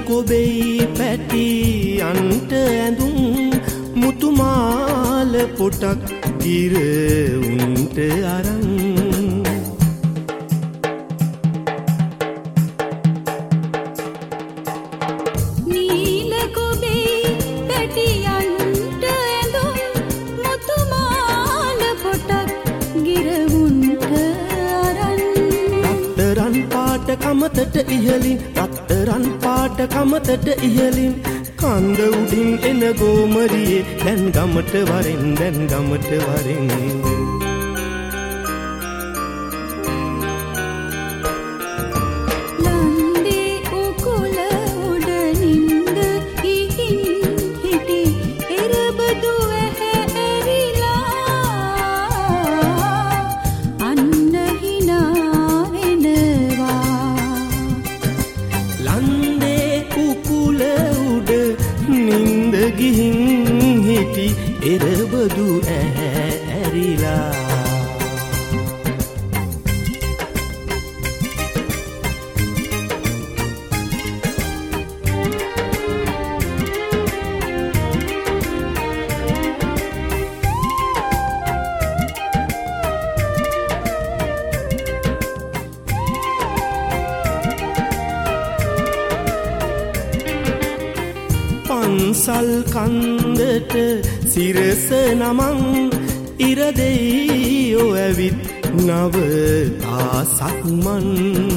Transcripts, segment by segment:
කොබෙයි පැටි අන්ට ඇඳුම් මුතුමාල පොටක් ගිර උන්ට අරන් කමතට ඉහලින් රත්තරන් පාට කමතට ඉහලින් කන්ද උඩින් එන ගෝමරියේ දැන් ගමට වරෙන් දැන් ගමට වරෙන් එරබදු ඇරිලා පන්සල් කන්දට සිරස නමං ඉරදෙයියෝ ඇවිත් නව තාසක්මන්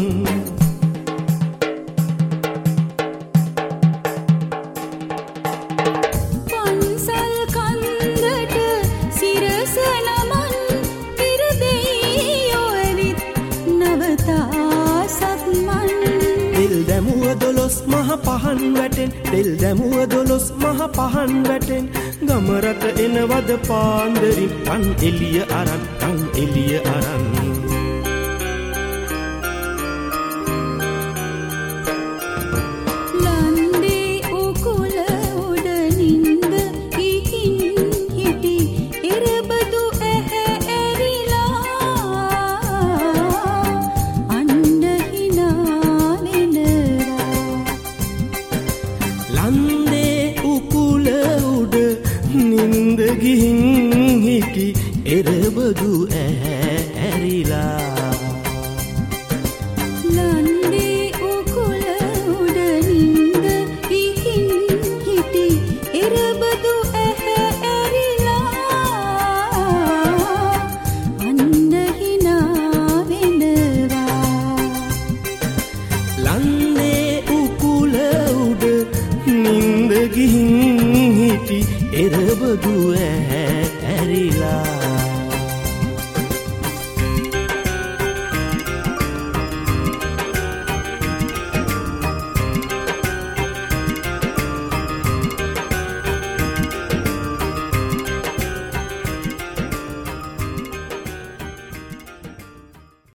පන්සල් කන්දට සිරස නමං ඉරදෙයියෝ ඇවිත් නව තාසක්මන් තෙල් දැමුව දොළොස් මහ පහන් වැටෙන් තෙල් දැමුව දොළොස් මහ පහන් වැටෙන් ගමරට එනවද පාන්දරින් තන් එලිය අරන් තන් එලිය අරන් ලන්දේ උකුල උඩ නින්ද ඉහින් හිටි එරබදු ඇහැ ඇරිලා අන්න හිනා වෙනවා ලන්දේ උකුල උඩ නින්ද ගිහින් හිටි එරබදු ඇරිලා